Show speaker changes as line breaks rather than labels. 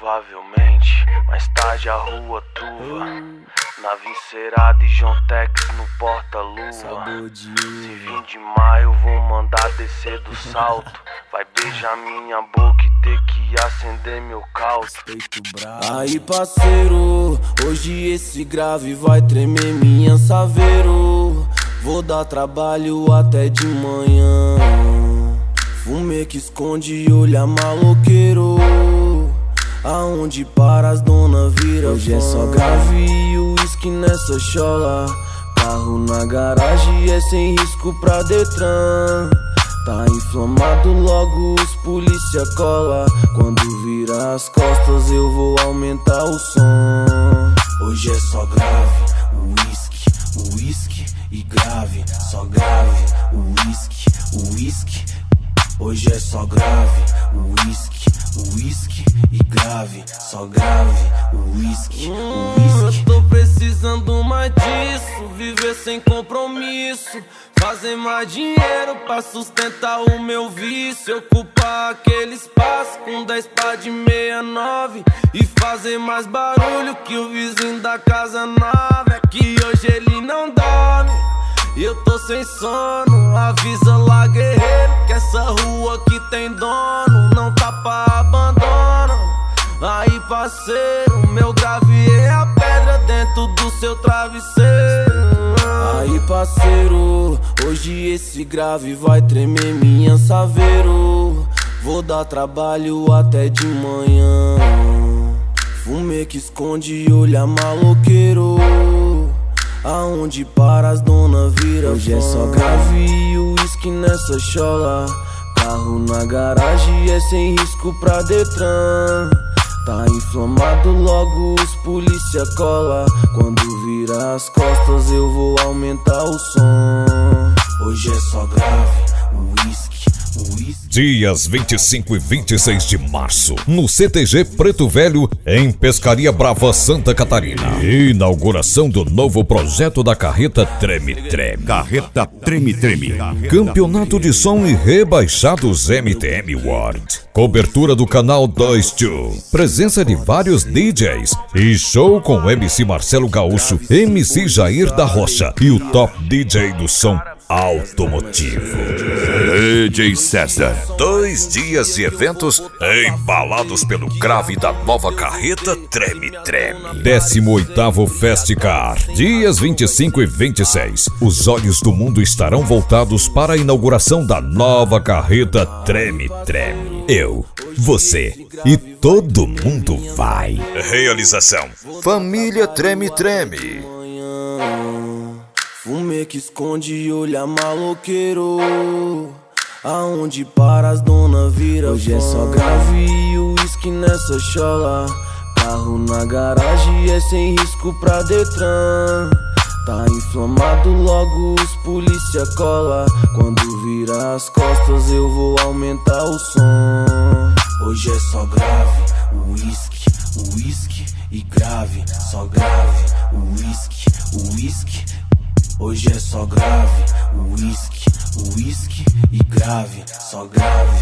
Provavelmente, mais tarde a rua truva. Nave encerada e John Tex no porta-luva. Se vir de maio vou mandar descer do salto. Vai beijar minha boca e ter que acender meu calço.
Aí parceiro, hoje esse grave vai tremer minha saveiro. Vou dar trabalho até de manhã. Fumê que esconde e olha maloqueiro. Aonde para as dona vira hoje fã. É só grave e uísque nessa chola. Carro na garagem é sem risco pra Detran. Tá inflamado, logo os polícia cola. Quando vira as costas eu vou aumentar o som. Hoje é só grave, uísque e grave. Só grave, uísque. Hoje é só grave, uísque e grave. Só grave, uísque. Eu tô precisando mais disso, viver sem compromisso. Fazer mais dinheiro pra sustentar o meu vício. Ocupar aquele espaço com 10 pá de 69 e fazer mais barulho que o vizinho da casa nova. É que hoje ele não dorme e eu tô sem sono. Avisa lá, guerreiro, que essa rua aqui tem dono. Não tá pra abandono. Aí parceiro, meu grave é a pedra dentro do seu travesseiro. Aí parceiro, hoje esse grave vai tremer minha saveiro. Vou dar trabalho até de manhã. Fumê que esconde e olha maloqueiro. Aonde para as dona vira hoje fã. É só grave e uísque nessa chola. Carro na garagem é sem risco pra Detran. Tá inflamado, logo os polícia cola. Quando vira as costas eu vou aumentar o som. Hoje é só grave, uísque.
Dias 25 e 26 de março, no CTG Preto Velho, em Pescaria Brava, Santa Catarina. Inauguração do novo projeto da Carreta Treme Treme.
Carreta Treme Treme.
Campeonato de som e rebaixados MTM World. Cobertura do canal 22. Presença de vários DJs. E show com MC Marcelo Gaúcho, MC Jair da Rocha e o top DJ do som automotivo,
DJ César.
2 dias de eventos embalados pelo grave da nova Carreta Treme Treme. 18º Festcar, dias 25 e 26. Os olhos do mundo estarão voltados para a inauguração da nova Carreta Treme Treme. Eu, você e todo mundo vai. Realização: Família Treme Treme.
Fumê que esconde e olha maloqueiro. Aonde para as dona vira hoje fã. É só grave e uísque nessa chola. Carro na garagem é sem risco pra Detran. Tá inflamado, logo os polícia cola. Quando vira as costas eu vou aumentar o som. Hoje é só grave, uísque e grave. Só grave, uísque. Hoje é só grave, uísque e grave. Só grave.